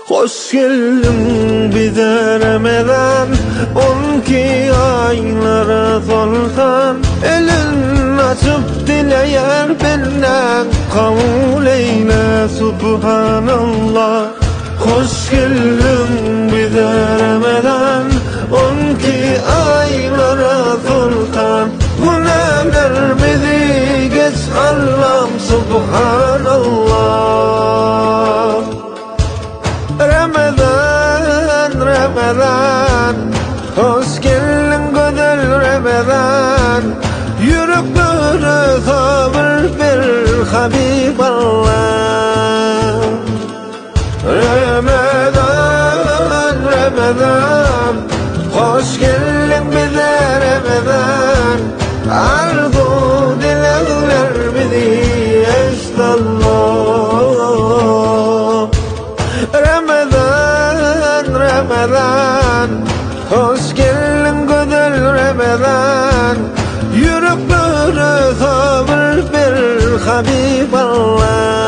Hoş geldin bize Ramazan, 12 aylara sultan. Elin açıp dileyer benden, kabul eyle Subhanallah. Hoş geldin bize Ramazan, 12 aylara sultan. Günahlarımızı geç Allah'ım Subhanallah. Ramazan, Ramazan, hoş geldin güzel Ramazan. Yüreklere sabır ver Habiballah. Ramazan, Ramazan, hoş geldin bize Ramazan. Arzu dileklerimizi esnallah. Ramazan, Ramazan, hoş geldin güzel Ramazan. Yüreklere sabır ver Habiballah.